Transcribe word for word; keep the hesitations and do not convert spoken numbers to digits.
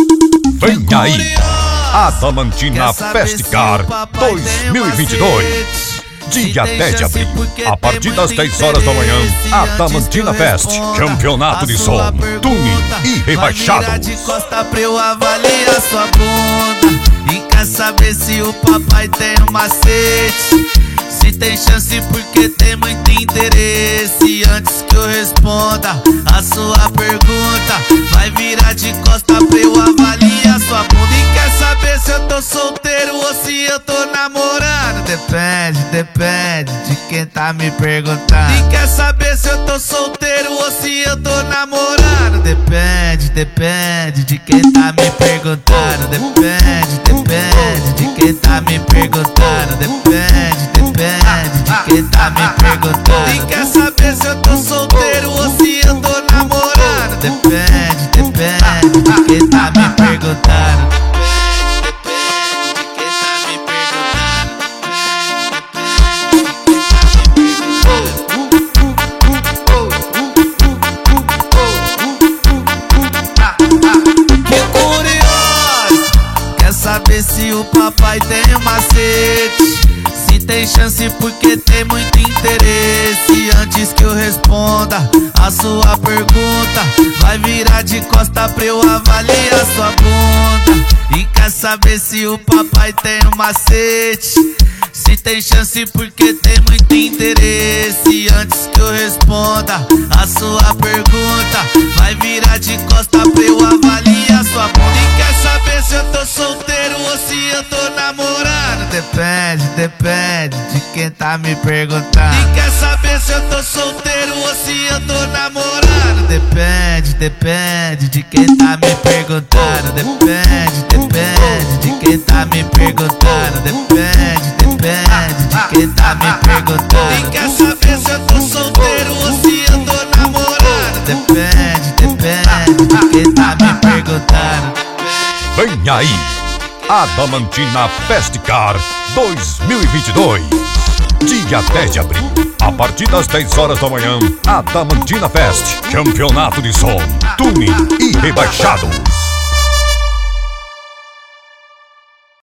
Vem aí, Adamantina Festcar dois mil e vinte e dois. Dia dez de abril, a partir das dez horas da manhã, Adamantina Fest, campeonato de som, tuning e rebaixado. Vai virar de costa pra eu avaliar sua bunda. E quer saber se o papai tem um macete? Se tem chance porque tem muito interesse. Antes que eu responda a sua pergunta, vai virar de costa pra eu avaliar sua bunda. E quer saber se eu tô solteiro ou se eu tô namorando? Depende, depende de quem tá me perguntando. E quer saber se eu tô solteiro ou se eu tô namorando? Depende, depende de quem tá me perguntando. Depende, depende de quem tá me perguntando. Depende, depende de quem tá me perguntando. E quer saber se eu tô solteiro ou se eu tô namorando? Depende, depende de quem tá me perguntando. Saber se o papai tem um macete? Se tem chance porque tem muito interesse. Antes que eu responda a sua pergunta, vai virar de costa pra eu avaliar sua bunda. E quer saber se o papai tem um macete? Se tem chance porque tem muito interesse. Antes que eu responda a sua pergunta, vai virar de costa pra eu avaliar sua bunda. E quer saber se eu tô solteiro ou se eu tô namorando? Depende, depende de quem tá me perguntando. E quer saber se eu tô solteiro ou se eu tô namorando? Depende, depende de quem tá me perguntando. Depende, depende de quem tá me perguntando. Depende, depende de quem tá me perguntando. E quer saber se eu tô solteiro ou se eu tô namorando? Depende, depende de quem tá me perguntando. Vem aí, Adamantina Festcar dois mil e vinte e dois. Dia dez de abril, a partir das dez horas da manhã, Adamantina Fest, campeonato de som, tuning e rebaixado.